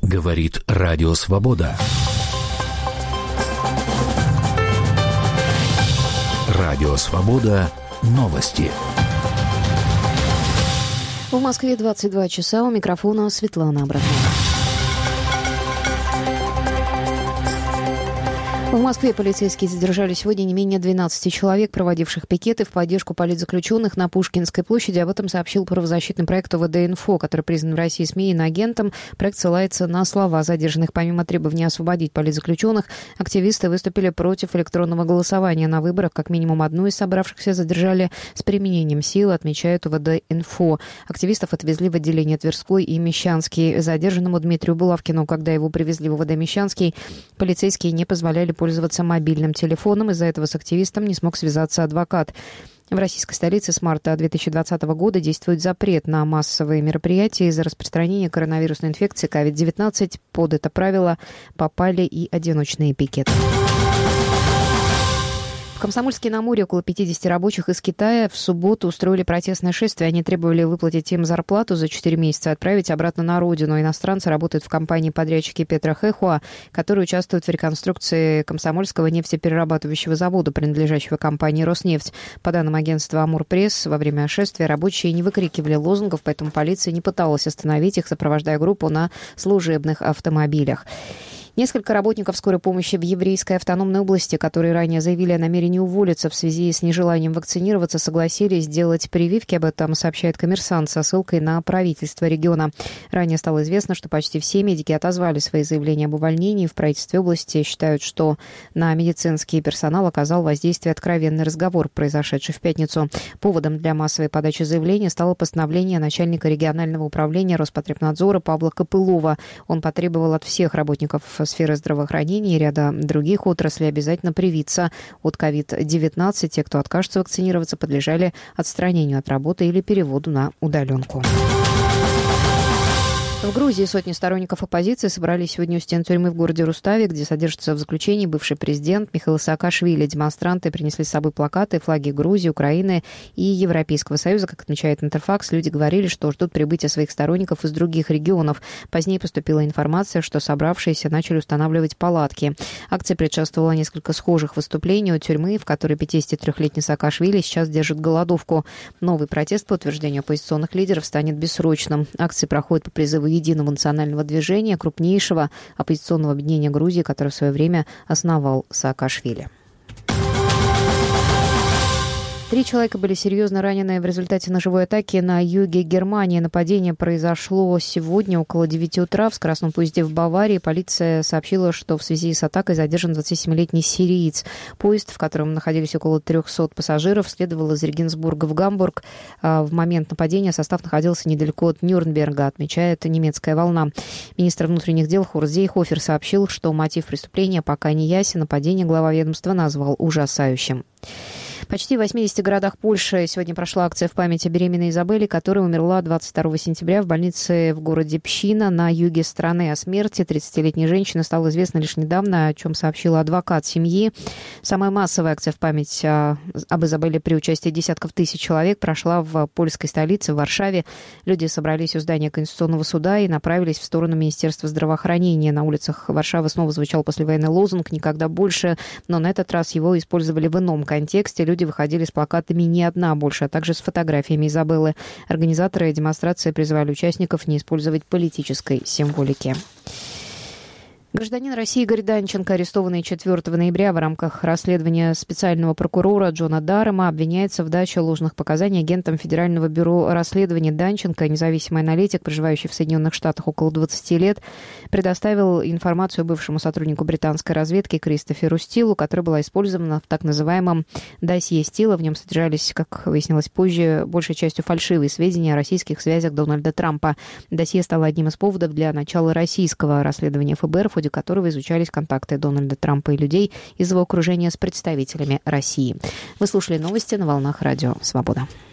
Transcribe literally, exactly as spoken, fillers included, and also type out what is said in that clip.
Говорит Радио Свобода. Радио Свобода. Новости. В Москве двадцать два часа. У микрофона Светлана Абрамова. В Москве полицейские задержали сегодня не менее двенадцати человек, проводивших пикеты в поддержку политзаключенных на Пушкинской площади. Об этом сообщил правозащитный проект ОВД-Инфо, который признан в России СМИ иноагентом. Проект ссылается на слова задержанных. Помимо требования освободить политзаключенных, активисты выступили против электронного голосования на выборах. Как минимум одну из собравшихся задержали с применением силы, отмечает ОВД-Инфо. Активистов отвезли в отделение Тверской и Мещанский. Задержанному Дмитрию Булавкину, когда его привезли в ОВД Мещанский, полицейские не позволяли пользоваться мобильным телефоном. Из-за этого с активистом не смог связаться адвокат. В российской столице с марта две тысячи двадцатого года действует запрет на массовые мероприятия из-за распространения коронавирусной инфекции ковид девятнадцать. Под это правило попали и одиночные пикеты. В Комсомольске-на-Амуре около пятидесяти рабочих из Китая в субботу устроили протестное шествие. Они требовали выплатить им зарплату за четыре месяца и отправить обратно на родину. Иностранцы работают в компании-подрядчике Петрохэхуа, которые участвуют в реконструкции Комсомольского нефтеперерабатывающего завода, принадлежащего компании «Роснефть». По данным агентства «Амур-Пресс», во время шествия рабочие не выкрикивали лозунгов, поэтому полиция не пыталась остановить их, сопровождая группу на служебных автомобилях. Несколько работников скорой помощи в Еврейской автономной области, которые ранее заявили о намерении уволиться в связи с нежеланием вакцинироваться, согласились сделать прививки. Об этом сообщает «Коммерсант» со ссылкой на правительство региона. Ранее стало известно, что почти все медики отозвали свои заявления об увольнении. В правительстве области считают, что на медицинский персонал оказал воздействие откровенный разговор, произошедший в пятницу. Поводом для массовой подачи заявления стало постановление начальника регионального управления Роспотребнадзора Павла Копылова. Он потребовал от всех работников сферы здравоохранения и ряда других отраслей обязательно привиться от ковид девятнадцать. Те, кто откажется вакцинироваться, подлежали отстранению от работы или переводу на удаленку. В Грузии сотни сторонников оппозиции собрались сегодня у стен тюрьмы в городе Руставе, где содержится в заключении бывший президент Михаил Саакашвили. Демонстранты принесли с собой плакаты, флаги Грузии, Украины и Европейского Союза. Как отмечает Интерфакс, люди говорили, что ждут прибытия своих сторонников из других регионов. Позднее поступила информация, что собравшиеся начали устанавливать палатки. Акции предшествовало несколько схожих выступлений у тюрьмы, в которой пятидесятитрёхлетний Саакашвили сейчас держит голодовку. Новый протест, по утверждению оппозиционных лидеров, станет бессрочным. Акции проходят по призыву Единого национального движения, крупнейшего оппозиционного объединения Грузии, которое в свое время основал Саакашвили. Три человека были серьезно ранены в результате ножевой атаки на юге Германии. Нападение произошло сегодня около девяти утра в скоростном поезде в Баварии. Полиция сообщила, что в связи с атакой задержан двадцатисемилетний сириец. Поезд, в котором находились около трехсот пассажиров, следовал из Регенсбурга в Гамбург. В момент нападения состав находился недалеко от Нюрнберга, отмечает немецкая волна. Министр внутренних дел Хорст Зейхофер сообщил, что мотив преступления пока не ясен. Нападение глава ведомства назвал ужасающим. Почти в восьмидесяти городах Польши сегодня прошла акция в память о беременной Изабелле, которая умерла двадцать второго сентября в больнице в городе Пщина на юге страны. О смерти тридцатилетней женщины стало известно лишь недавно, о чем сообщила адвокат семьи. Самая массовая акция в память о, об Изабелле при участии десятков тысяч человек прошла в польской столице, в Варшаве. Люди собрались у здания Конституционного суда и направились в сторону Министерства здравоохранения. На улицах Варшавы снова звучал послевоенный лозунг «Никогда больше», но на этот раз его использовали в ином контексте. Люди выходили с плакатами «Не одна больше», а также с фотографиями Изабеллы. Организаторы демонстрации призывали участников не использовать политической символики. Гражданин России Игорь Данченко, арестованный четвёртого ноября в рамках расследования специального прокурора Джона Даррема, обвиняется в даче ложных показаний агентам Федерального бюро расследований. Данченко, независимый аналитик, проживающий в Соединенных Штатах около двадцати лет, предоставил информацию бывшему сотруднику британской разведки Кристоферу Стилу, которая была использована в так называемом досье Стила. В нем содержались, как выяснилось позже, большей частью фальшивые сведения о российских связях Дональда Трампа. Досье стало одним из поводов для начала российского расследования эф бэ эр, в ходе которого изучались контакты Дональда Трампа и людей из его окружения с представителями России. Вы слушали новости на волнах Радио Свобода.